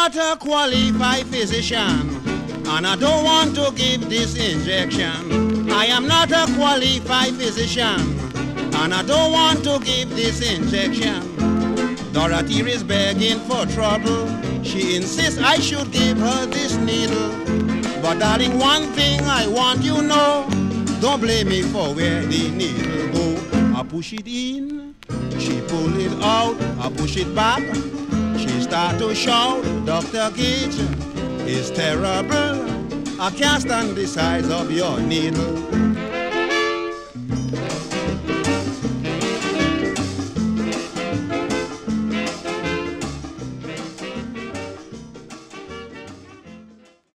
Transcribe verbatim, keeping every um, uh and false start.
not a qualified physician, and I don't want to give this injection. I am not a qualified physician, and I don't want to give this injection. Dorothy is begging for trouble. She insists I should give her this needle. But darling, one thing I want you know, don't blame me for where the needle go. I push it in, she pull it out, I push it back. She start to shout, Doctor Gage, it's terrible. I can't stand the size of your needle.